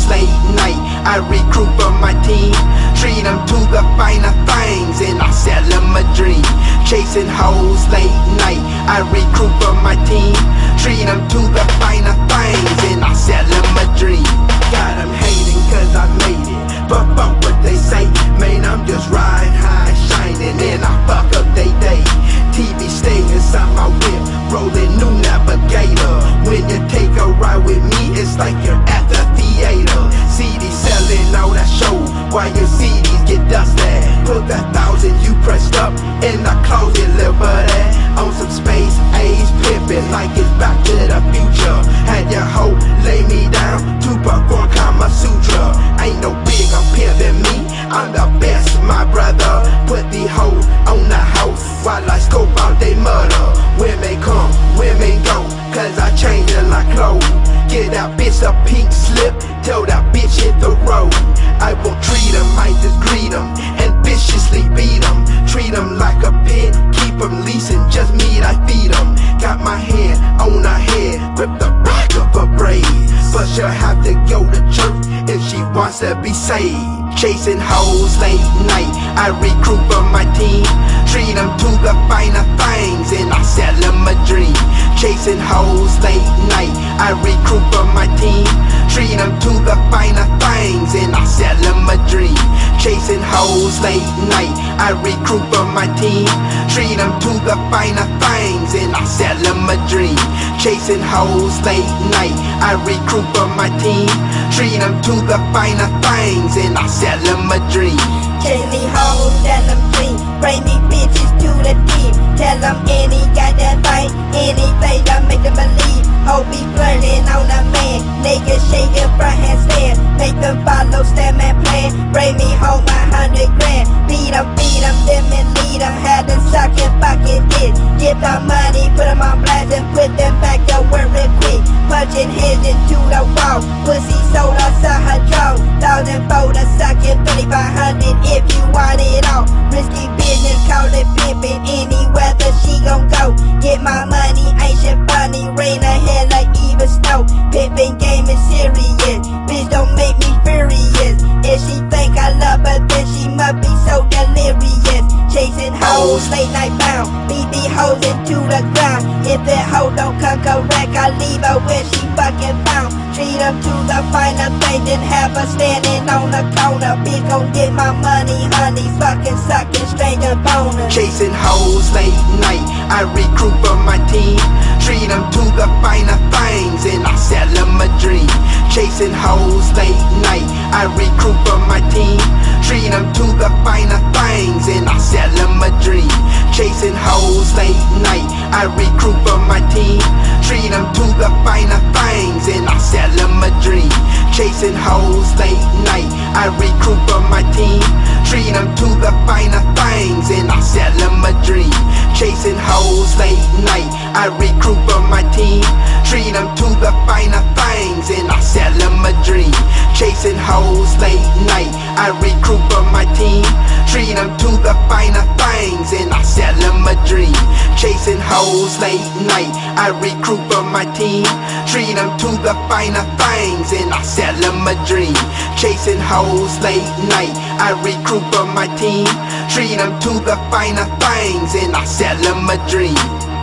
hoes late night, I recruit for my team. Treat them to the finer things and I sell them a dream. Chasing hoes late night, I recruit for my team. Treat them to the finer things and I sell them a dream. Got them hating cause I made it, but fuck what they say. Man, I'm just riding high, shining and I fuck up they day. TV stay inside my whip, rolling new Navigator. When you take a ride with me, it's like you're at the theater. CD selling all that show, while your CDs get dusted. Put that 1,000 you pressed up in the closet, live for that. On some space age pimpin' like it's back to the future. Had your hoe lay me down to perform Kama Sutra. Ain't no big, I'm pimpin' me, I'm the best, my brother. Put the hoe on the house while I scope out they murder. Women come, women go, cause I change it like clothes. Get that bitch a pink slip, tell that bitch hit the road. I won't treat them, I just greet them and viciously beat them. Treat them like a pet, keep them leasing, just meat I feed them. Got my hand on her head, grip the back of her braid. But she'll have to go to church if she wants to be saved. Chasing hoes late night, I recruit for my team. Treat them to the finer things and I sell them a dream. Chasing hoes late night, I recruit for my team. Treat them to the finer things and I sell them a dream. Chasing hoes late night, I recruit for my team. Treat them to the finer things and I sell them a dream. Chasing hoes late night, I recruit for my team. Treat them to the finer things and I sell them a dream. Chase me hoes, sell them dream. Bring me bitches to the team. Tell them any goddamn thing, anything to make them believe. Hope be flirting on a man, nigga shaking front handstand. Make them follow, stand man plan. Bring me home 100 grand. Beat them, them and lead them. Had them sucking fucking dick. Get the money, put them on blast and put them back to work real quick. Punching heads into the wall. Pussy sold us a her jaw. 1,000 for the sucking, 3,500 if you want it all. Risky business, call it pimpin'. Any weather she gon' go. Get my money, ain't shit funny. Rain or hair like even snow. Pimpin' game is serious. Bitch don't make me furious. If she think I love her, then she must be so delirious. Chasing hoes, late night bound. Beat these hoes into the ground. If that hoe don't come correct, I leave her where she fucking found. Treat her to the finer thing, then have her standing on the corner. Bitch gon' get my money, honey. Fucking sucking stranger boners. Chasing hoes late night, I recruit for my team. Treat them to the finer things and I sell them a dream. Chasing hoes late night, I recruit for my team. Treat them to the finer things and I sell them a dream. Chasing hoes late night, I recruit for my team. Treat them to the finer things and I sell them a dream. Chasing hoes late night, I recruit for my team. Treat them to the finer things and I sell them a dream. Chasing hoes late night, I recruit for my team. Treat them to the finer things and I sell them a dream. Chasing hoes late night, I recruit for my team. Treat them to the finer things and I sell them a dream. Chasing hoes late night, I recruit for my team. Treat them to the finer things and I sell them a dream. Chasing hoes late night, I recruit for my team. Treat them to the finer things and I sell them a dream.